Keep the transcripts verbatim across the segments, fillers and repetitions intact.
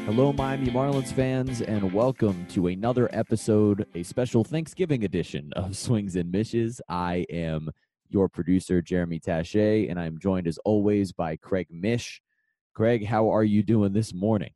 Hello, Miami Marlins fans, and welcome to another episode, a special Thanksgiving edition of Swings and Mishes. I am your producer, Jeremy Taché, and I'm joined as always by Craig Mish. Craig, how are you doing this morning?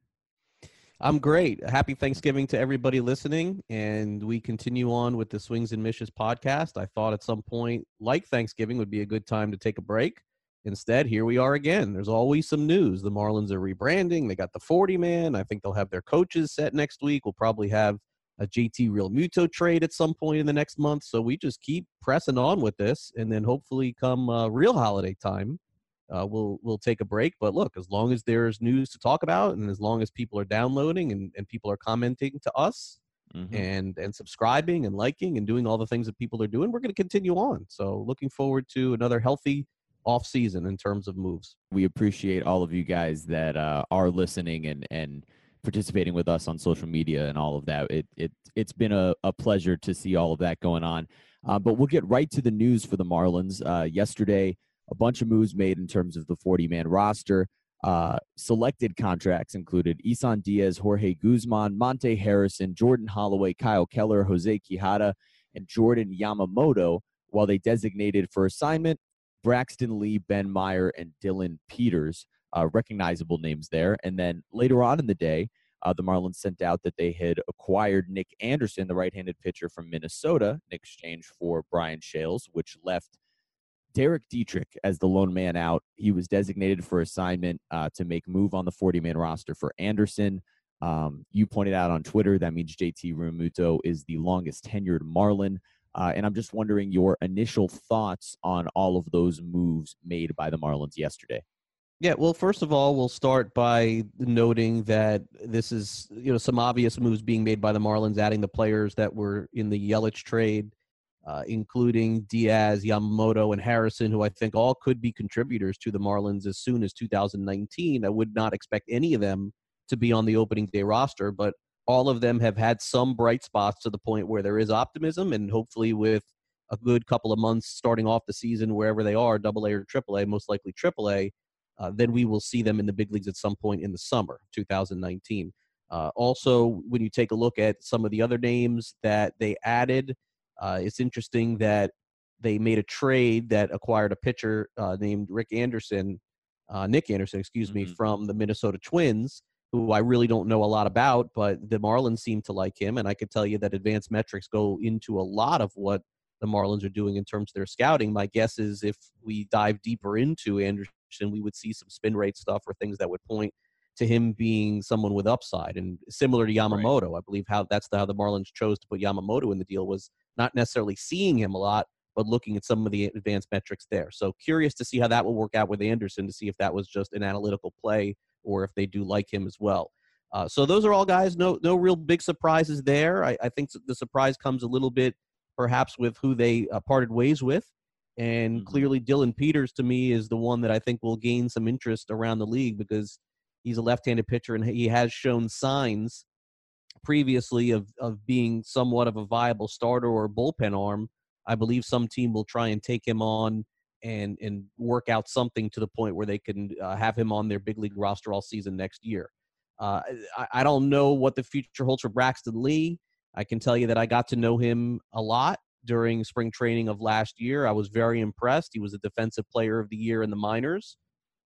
I'm great. Happy Thanksgiving to everybody listening, and we continue on with the Swings and Mishes podcast. I thought at some point, like Thanksgiving, would be a good time to take a break. Instead, here we are again. There's always some news. The Marlins are rebranding. They got the forty man. I think they'll have their coaches set next week. We'll probably have a J T Realmuto trade at some point in the next month. So we just keep pressing on with this, and then hopefully come uh, real holiday time, uh, we'll we'll take a break. But look, as long as there's news to talk about, and as long as people are downloading and, and people are commenting to us, mm-hmm. and and subscribing and liking and doing all the things that people are doing, we're going to continue on. So looking forward to another healthy off season in terms of moves. We appreciate all of you guys that uh, are listening and and participating with us on social media and all of that. It it it's been a, a pleasure to see all of that going on. Uh, but we'll get right to the news for the Marlins. Uh, yesterday, a bunch of moves made in terms of the forty man roster. Uh, selected contracts included Isan Diaz, Jorge Guzman, Monte Harrison, Jordan Holloway, Kyle Keller, Jose Quijada, and Jordan Yamamoto, while they designated for assignment Braxton Lee, Ben Meyer, and Dylan Peters, uh, recognizable names there. And then later on in the day, uh, the Marlins sent out that they had acquired Nick Anderson, the right-handed pitcher from Minnesota, in exchange for Brian Shales, which left Derek Dietrich as the lone man out. He was designated for assignment uh, to make move on the forty man roster for Anderson. Um, you pointed out on Twitter that means J T Realmuto is the longest tenured Marlin. Uh, and I'm just wondering your initial thoughts on all of those moves made by the Marlins yesterday. Yeah, well, first of all, we'll start by noting that this is, you know, some obvious moves being made by the Marlins, adding the players that were in the Yelich trade, uh, including Diaz, Yamamoto, and Harrison, who I think all could be contributors to the Marlins as soon as two thousand nineteen. I would not expect any of them to be on the opening day roster, but all of them have had some bright spots to the point where there is optimism, and hopefully with a good couple of months starting off the season wherever they are, double A or triple A, most likely triple A, uh, then we will see them in the big leagues at some point in the summer, two thousand nineteen. Uh, also, when you take a look at some of the other names that they added, uh, it's interesting that they made a trade that acquired a pitcher uh, named Rick Anderson, uh, Nick Anderson, excuse mm-hmm. me, from the Minnesota Twins, who I really don't know a lot about, but the Marlins seem to like him. And I could tell you that advanced metrics go into a lot of what the Marlins are doing in terms of their scouting. My guess is if we dive deeper into Anderson, we would see some spin rate stuff or things that would point to him being someone with upside. And similar to Yamamoto, right. I believe how that's the, how the Marlins chose to put Yamamoto in the deal was not necessarily seeing him a lot, but looking at some of the advanced metrics there. So curious to see how that will work out with Anderson, to see if that was just an analytical play or if they do like him as well. Uh, so those are all guys, no no real big surprises there. I, I think the surprise comes a little bit perhaps with who they uh, parted ways with. And mm-hmm. clearly Dylan Peters, to me, is the one that I think will gain some interest around the league because he's a left-handed pitcher and he has shown signs previously of, of being somewhat of a viable starter or bullpen arm. I believe some team will try and take him on and and work out something to the point where they can uh, have him on their big league roster all season next year. Uh, I, I don't know what the future holds for Braxton Lee. I can tell you that I got to know him a lot during spring training of last year. I was very impressed. He was a defensive player of the year in the minors.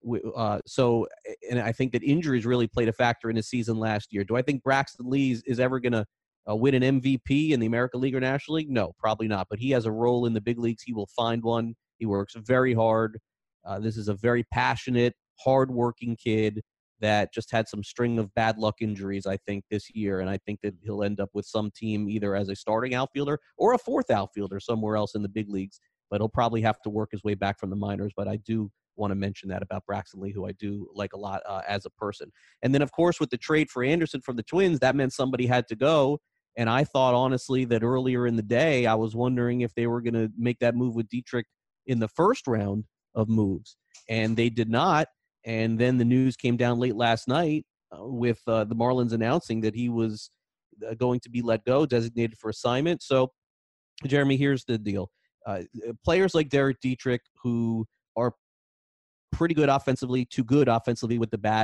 Uh, so, and I think that injuries really played a factor in his season last year. Do I think Braxton Lee is, is ever going to uh, win an M V P in the American League or National League? No, probably not. But he has a role in the big leagues. He will find one. He works very hard. Uh, this is a very passionate, hard-working kid that just had some string of bad luck injuries, I think, this year. And I think that he'll end up with some team either as a starting outfielder or a fourth outfielder somewhere else in the big leagues. But he'll probably have to work his way back from the minors. But I do want to mention that about Braxton Lee, who I do like a lot uh, as a person. And then, of course, with the trade for Anderson from the Twins, that meant somebody had to go. And I thought, honestly, that earlier in the day, I was wondering if they were going to make that move with Dietrich in the first round of moves. And they did not. And then the news came down late last night uh, with uh, the Marlins announcing that he was uh, going to be let go, designated for assignment. So, Jeremy, here's the deal. Uh, players like Derek Dietrich, who are pretty good offensively, too good offensively with the bat,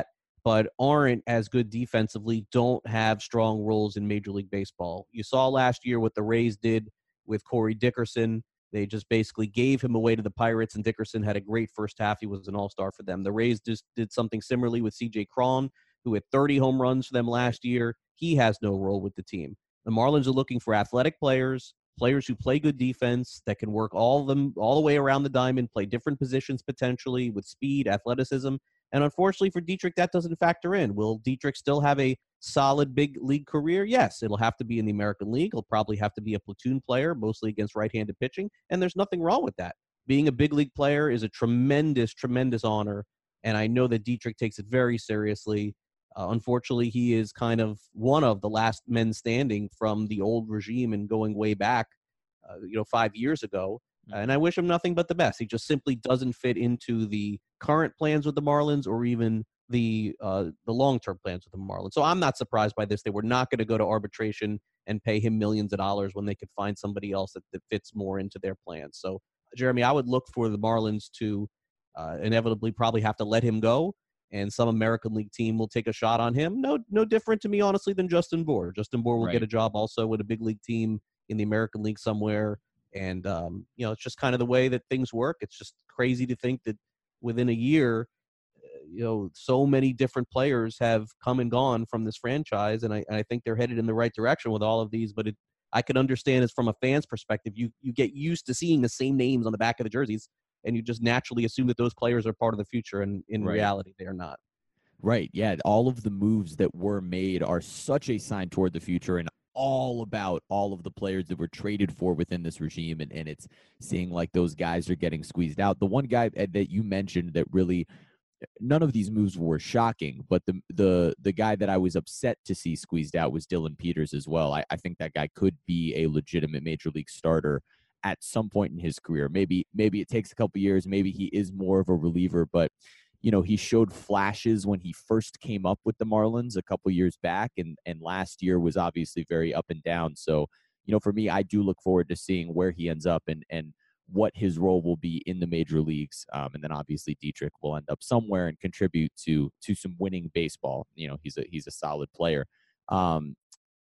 but aren't as good defensively, don't have strong roles in Major League Baseball. You saw last year what the Rays did with Corey Dickerson. They just basically gave him away to the Pirates, and Dickerson had a great first half. He was an all-star for them. The Rays just did something similarly with C J Cron, who had thirty home runs for them last year. He has no role with the team. The Marlins are looking for athletic players, players who play good defense, that can work all of them all the way around the diamond, play different positions potentially with speed, athleticism. And unfortunately for Dietrich, that doesn't factor in. Will Dietrich still have a solid big league career? Yes, it'll have to be in the American League. He'll probably have to be a platoon player, mostly against right-handed pitching, and there's nothing wrong with that. Being a big league player is a tremendous, tremendous honor, and I know that Dietrich takes it very seriously. Uh, unfortunately, he is kind of one of the last men standing from the old regime and going way back, uh, you know, five years ago. And I wish him nothing but the best. He just simply doesn't fit into the current plans with the Marlins or even the uh, the long-term plans with the Marlins. So I'm not surprised by this. They were not going to go to arbitration and pay him millions of dollars when they could find somebody else that, that fits more into their plans. So, Jeremy, I would look for the Marlins to uh, inevitably probably have to let him go, and some American League team will take a shot on him. No, no different to me, honestly, than Justin Bour. Justin Bour will Right. get a job also with a big league team in the American League somewhere. And, um, you know, it's just kind of the way that things work. It's just crazy to think that within a year, uh, you know, so many different players have come and gone from this franchise. And I, and I think they're headed in the right direction with all of these. But it, I can understand, as from a fan's perspective, you, you get used to seeing the same names on the back of the jerseys, and you just naturally assume that those players are part of the future. And in Right. reality, they are not. Right. Yeah. All of the moves that were made are such a sign toward the future, and all about all of the players that were traded for within this regime. And, and it's seeing like those guys are getting squeezed out. The one guy that you mentioned that really, none of these moves were shocking, but the the the guy that I was upset to see squeezed out was Dylan Peters as well. I, I think that guy could be a legitimate major league starter at some point in his career. Maybe maybe it takes a couple years. Maybe he is more of a reliever, but you know, he showed flashes when he first came up with the Marlins a couple years back, and and last year was obviously very up and down. So, you know, for me, I do look forward to seeing where he ends up and and what his role will be in the major leagues. Um, and then obviously Dietrich will end up somewhere and contribute to to some winning baseball. You know, he's a he's a solid player. Um,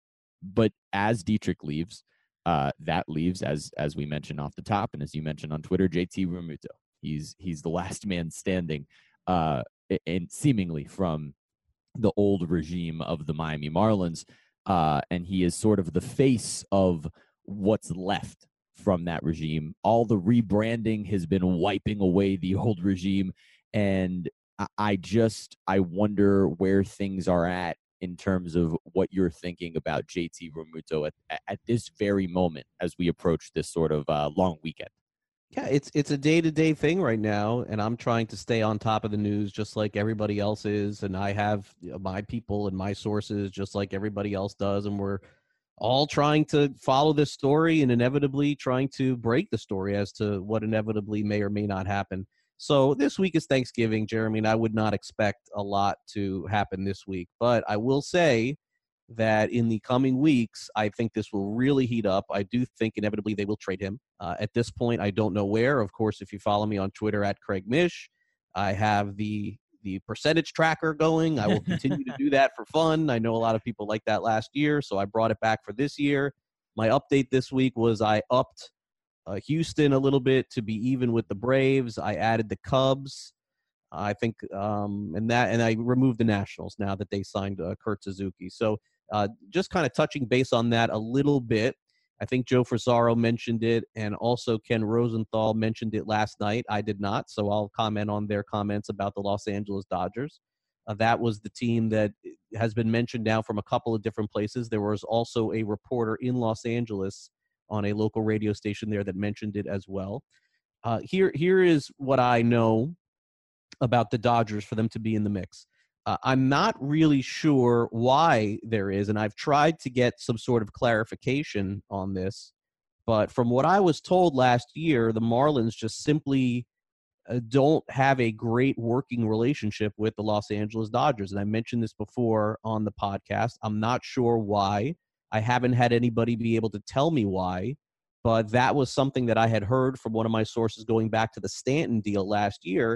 but as Dietrich leaves, uh, that leaves, as as we mentioned off the top, and as you mentioned on Twitter, J T Realmuto. He's he's the last man standing, uh, and seemingly from the old regime of the Miami Marlins, uh, and he is sort of the face of what's left from that regime. All the rebranding has been wiping away the old regime, and I, I just I wonder where things are at in terms of what you're thinking about J T Realmuto at, at this very moment as we approach this sort of uh, long weekend. Yeah, it's it's a day-to-day thing right now, and I'm trying to stay on top of the news just like everybody else is, and I have you know, my people and my sources just like everybody else does, and we're all trying to follow this story and inevitably trying to break the story as to what inevitably may or may not happen. So this week is Thanksgiving, Jeremy, and I would not expect a lot to happen this week, but I will say that in the coming weeks, I think this will really heat up. I do think inevitably they will trade him. Uh, at this point, I don't know where. Of course, if you follow me on Twitter at Craig Mish, I have the the percentage tracker going. I will continue to do that for fun. I know a lot of people like that last year, so I brought it back for this year. My update this week was I upped uh, Houston a little bit to be even with the Braves. I added the Cubs. I think, um, and that, and I removed the Nationals now that they signed uh, Kurt Suzuki. So uh, just kind of touching base on that a little bit. I think Joe Frisaro mentioned it, and also Ken Rosenthal mentioned it last night. I did not, so I'll comment on their comments about the Los Angeles Dodgers. Uh, that was the team that has been mentioned now from a couple of different places. There was also a reporter in Los Angeles on a local radio station there that mentioned it as well. Uh, here, here is what I know about the Dodgers for them to be in the mix. Uh, I'm not really sure why there is, and I've tried to get some sort of clarification on this, but from what I was told last year, the Marlins just simply uh, don't have a great working relationship with the Los Angeles Dodgers. And I mentioned this before on the podcast. I'm not sure why. I haven't had anybody be able to tell me why, but that was something that I had heard from one of my sources going back to the Stanton deal last year.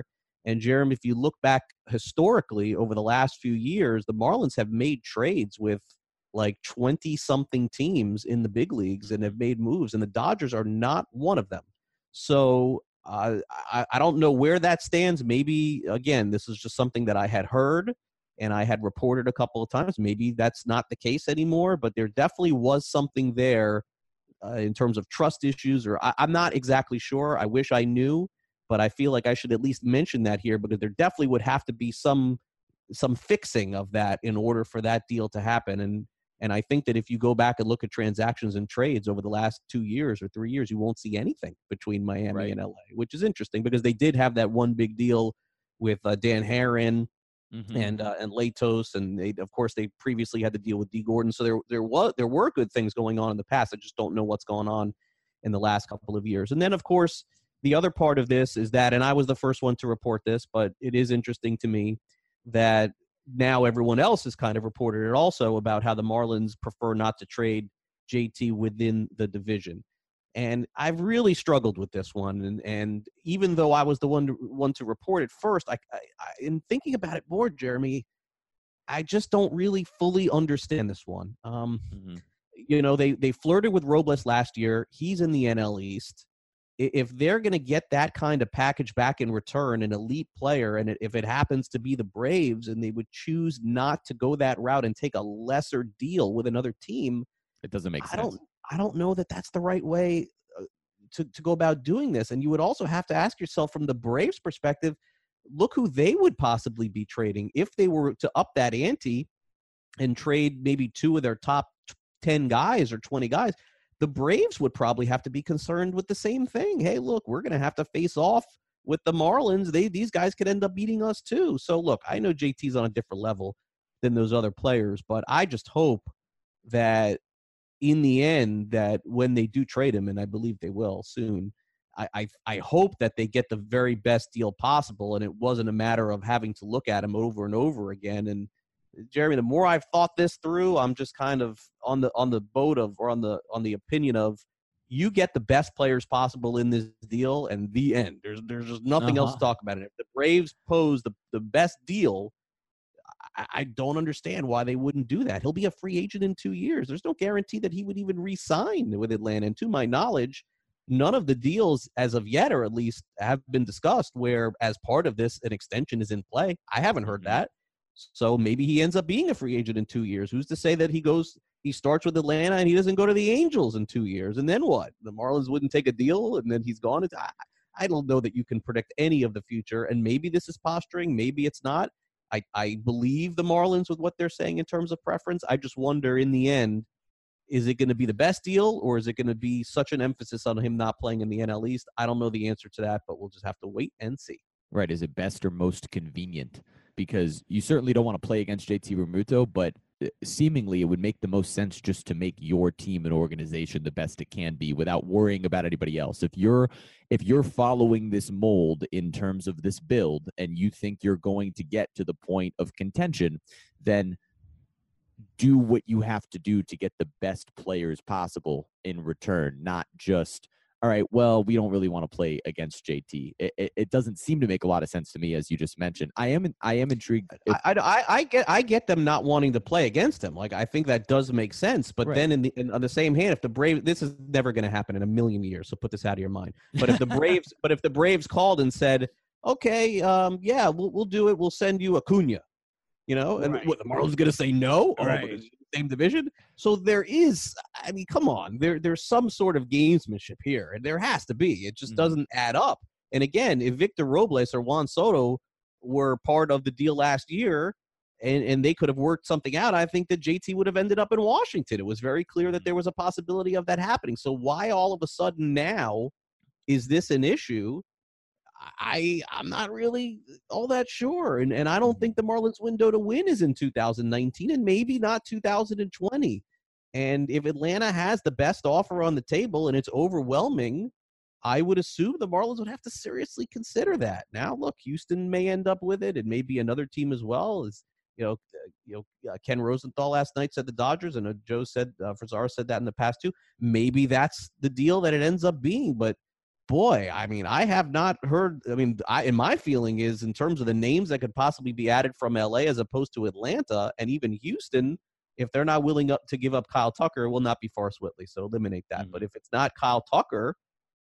And Jeremy, if you look back historically over the last few years, the Marlins have made trades with like twenty something teams in the big leagues and have made moves, and the Dodgers are not one of them. So uh, I, I don't know where that stands. Maybe, again, this is just something that I had heard and I had reported a couple of times. Maybe that's not the case anymore, but there definitely was something there uh, in terms of trust issues, or I, I'm not exactly sure. I wish I knew, but I feel like I should at least mention that here, because there definitely would have to be some some fixing of that in order for that deal to happen. And and I think that if you go back and look at transactions and trades over the last two years or three years, you won't see anything between Miami Right. and L A, which is interesting because they did have that one big deal with uh, Dan Herron Mm-hmm. and uh, and Latos, and they, of course, they previously had to deal with D. Gordon. So there there was there were good things going on in the past. I just don't know what's going on in the last couple of years. And then, of course, the other part of this is that, and I was the first one to report this, but it is interesting to me that now everyone else has kind of reported it also about how the Marlins prefer not to trade J T within the division. And I've really struggled with this one. And, and even though I was the one to, one to report it first, I, I, I, in thinking about it more, Jeremy, I just don't really fully understand this one. Um, Mm-hmm. You know, they, they flirted with Robles last year. He's in the N L East. If they're going to get that kind of package back in return, an elite player, and if it happens to be the Braves and they would choose not to go that route and take a lesser deal with another team, It doesn't make I sense. don't, I don't know that that's the right way to, to go about doing this. And you would also have to ask yourself from the Braves' perspective, look who they would possibly be trading if they were to up that ante and trade maybe two of their top ten guys or twenty guys. The Braves would probably have to be concerned with the same thing. Hey, look, we're going to have to face off with the Marlins. They These guys could end up beating us too. So, look, I know J T's on a different level than those other players, but I just hope that in the end, that when they do trade him, and I believe they will soon, I, I I hope that they get the very best deal possible, and it wasn't a matter of having to look at him over and over again. And Jeremy, the more I've thought this through, I'm just kind of on the on the boat of, or on the on the opinion of, you get the best players possible in this deal, and the end. There's there's just nothing Uh-huh. else to talk about it. If the Braves pose the, the best deal, I, I don't understand why they wouldn't do that. He'll be a free agent in two years. There's no guarantee that he would even re-sign with Atlanta. And to my knowledge, none of the deals as of yet, or at least have been discussed, where as part of this, an extension is in play. I haven't heard Mhm. that. So maybe he ends up being a free agent in two years. Who's to say that he goes, he starts with Atlanta and he doesn't go to the Angels in two years? And then what? The Marlins wouldn't take a deal and then he's gone. I, I don't know that you can predict any of the future. And maybe this is posturing. Maybe it's not. I, I believe the Marlins with what they're saying in terms of preference. I just wonder in the end, is it going to be the best deal, or is it going to be such an emphasis on him not playing in the N L East? I don't know the answer to that, but we'll just have to wait and see. Right. Is it best or most convenient? Because you certainly don't want to play against J T Realmuto, but seemingly it would make the most sense just to make your team and organization the best it can be without worrying about anybody else. If you're if you're following this mold in terms of this build and you think you're going to get to the point of contention, then do what you have to do to get the best players possible in return, not just, all right, well, we don't really want to play against J T. It, it, it doesn't seem to make a lot of sense to me, as you just mentioned. I am I am intrigued. If, I, I, I get I get them not wanting to play against him. Like, I think that does make sense. But Right. then in the in, on the same hand, if the Braves, this is never going to happen in a million years, so put this out of your mind. But if the Braves, but if the Braves called and said, okay, um, yeah, we'll we'll do it. We'll send you Acuna, you know, and Right. what, the Marlins going to say no? Oh, Right. because same division. So there is, I mean, come on, there there's some sort of gamesmanship here, and there has to be. It just Mhm. doesn't add up. And again, if Victor Robles or Juan Soto were part of the deal last year, and, and they could have worked something out, I think that J T would have ended up in Washington. It was very clear that there was a possibility of that happening. So why all of a sudden now is this an issue? I I'm not really all that sure, and and I don't think the Marlins window to win is in two thousand nineteen, and maybe not two thousand twenty. And if Atlanta has the best offer on the table and it's overwhelming, I would assume the Marlins would have to seriously consider that. Now, look, Houston may end up with it, and maybe another team as well. As you know, uh, you know, uh, Ken Rosenthal last night said the Dodgers, and uh, Joe said uh, Frazar said that in the past too. Maybe that's the deal that it ends up being, but boy, I mean, I have not heard. I mean, I, and my feeling is in terms of the names that could possibly be added from L A as opposed to Atlanta and even Houston, if they're not willing up to give up Kyle Tucker, it will not be Forrest Whitley. So eliminate that. Mm-hmm. But if it's not Kyle Tucker,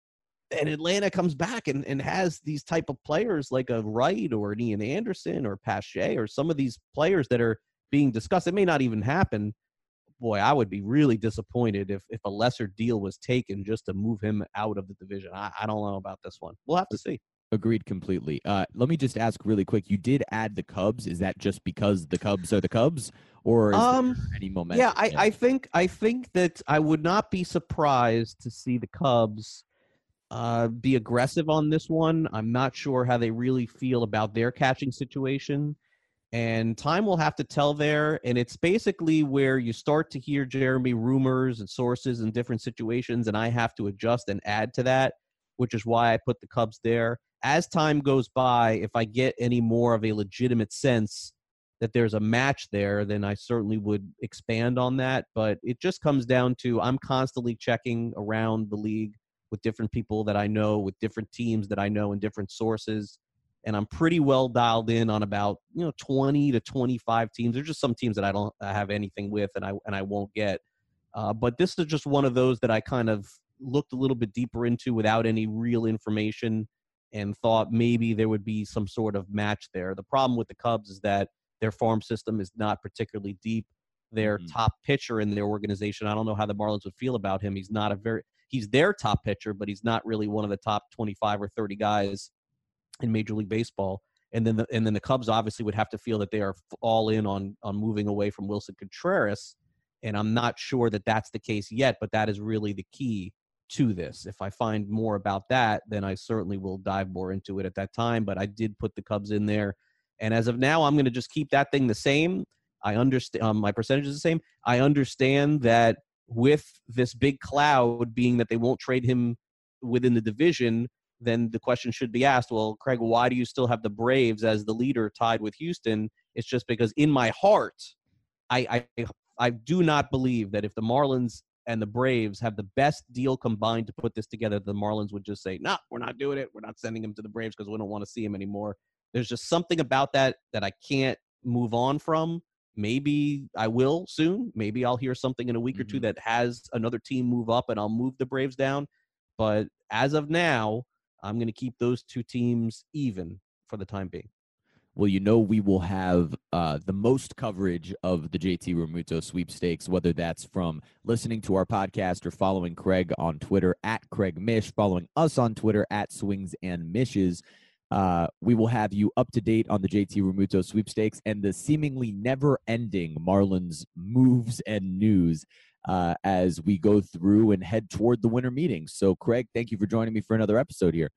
and Atlanta comes back and, and has these type of players like a Wright or an Ian Anderson or Pache or some of these players that are being discussed, it may not even happen. Boy, I would be really disappointed if, if a lesser deal was taken just to move him out of the division. I, I don't know about this one. We'll have to see. Agreed completely. Uh, let me just ask really quick. You did add the Cubs. Is that just because the Cubs are the Cubs, or is um, there any momentum? Yeah, I, I think I think that I would not be surprised to see the Cubs uh, be aggressive on this one. I'm not sure how they really feel about their catching situation. And time will have to tell there. And it's basically where you start to hear, Jeremy, rumors and sources in different situations, and I have to adjust and add to that, which is why I put the Cubs there. As time goes by, if I get any more of a legitimate sense that there's a match there, then I certainly would expand on that. But it just comes down to I'm constantly checking around the league with different people that I know, with different teams that I know and different sources. And I'm pretty well dialed in on about, you know, twenty to twenty-five teams. There's just some teams that I don't have anything with and I and I won't get. Uh, but this is just one of those that I kind of looked a little bit deeper into without any real information and thought maybe there would be some sort of match there. The problem with the Cubs is that their farm system is not particularly deep. Their mm-hmm. top pitcher in their organization, I don't know how the Marlins would feel about him. He's not a very – he's their top pitcher, but he's not really one of the top twenty-five or thirty guys in Major League Baseball. And then the, and then the Cubs obviously would have to feel that they are all in on on moving away from Wilson Contreras. And I'm not sure that that's the case yet, but that is really the key to this. If I find more about that, then I certainly will dive more into it at that time. But I did put the Cubs in there. And as of now, I'm going to just keep that thing the same. I understand um, my percentage is the same. I understand that with this big cloud being that they won't trade him within the division, then the question should be asked, well, Craig, why do you still have the Braves as the leader tied with Houston? It's just because in my heart, I, I I do not believe that if the Marlins and the Braves have the best deal combined to put this together, the Marlins would just say, no, nah, we're not doing it. We're not sending him to the Braves because we don't want to see him anymore. There's just something about that that I can't move on from. Maybe I will soon. Maybe I'll hear something in a week mm-hmm. or two that has another team move up and I'll move the Braves down. But as of now, I'm going to keep those two teams even for the time being. Well, you know, we will have uh, the most coverage of the J T Realmuto sweepstakes, whether that's from listening to our podcast or following Craig on Twitter at Craig Mish, following us on Twitter at Swings and Mishes. Uh, we will have you up to date on the J T Realmuto sweepstakes and the seemingly never-ending Marlins moves and news uh, as we go through and head toward the winter meetings. So, Craig, thank you for joining me for another episode here.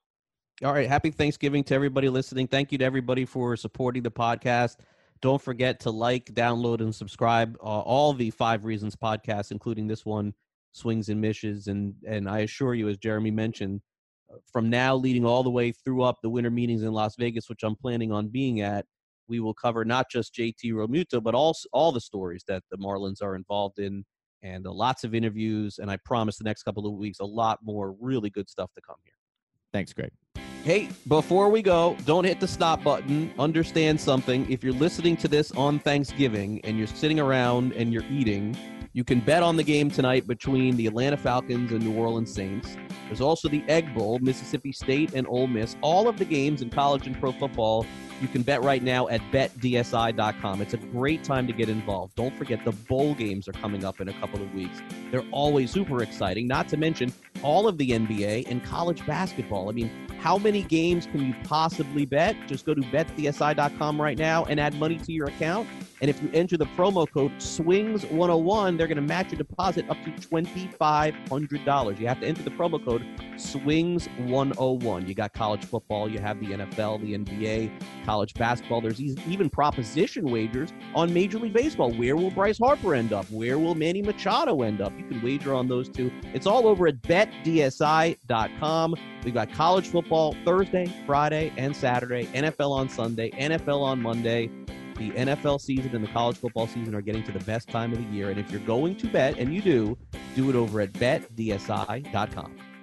All right. Happy Thanksgiving to everybody listening. Thank you to everybody for supporting the podcast. Don't forget to like, download, and subscribe uh, all the Five Reasons podcasts, including this one, Swings and Mishes. And, and I assure you, as Jeremy mentioned, from now leading all the way through up the winter meetings in Las Vegas, which I'm planning on being at, we will cover not just J T Realmuto, but also all the stories that the Marlins are involved in and uh, lots of interviews. And I promise the next couple of weeks, a lot more really good stuff to come here. Thanks, Greg. Hey, before we go, don't hit the stop button. Understand something. If you're listening to this on Thanksgiving and you're sitting around and you're eating, you can bet on the game tonight between the Atlanta Falcons and New Orleans Saints. There's also the Egg Bowl, Mississippi State and Ole Miss. All of the games in college and pro football, you can bet right now at bet D S I dot com. It's a great time to get involved. Don't forget the bowl games are coming up in a couple of weeks. They're always super exciting, not to mention all of the N B A and college basketball. I mean, how many games can you possibly bet? Just go to bet D S I dot com right now and add money to your account. And if you enter the promo code swings one oh one, they're going to match your deposit up to twenty-five hundred dollars. You have to enter the promo code swings one oh one. You got college football, you have the N F L, the N B A, college basketball. There's even proposition wagers on Major League Baseball. Where will Bryce Harper end up? Where will Manny Machado end up? You can wager on those two. It's all over at bet D S I dot com. We've got college football Thursday, Friday, and Saturday, N F L on Sunday, N F L on Monday. The N F L season and the college football season are getting to the best time of the year. And if you're going to bet, and you do, do it over at bet D S I dot com.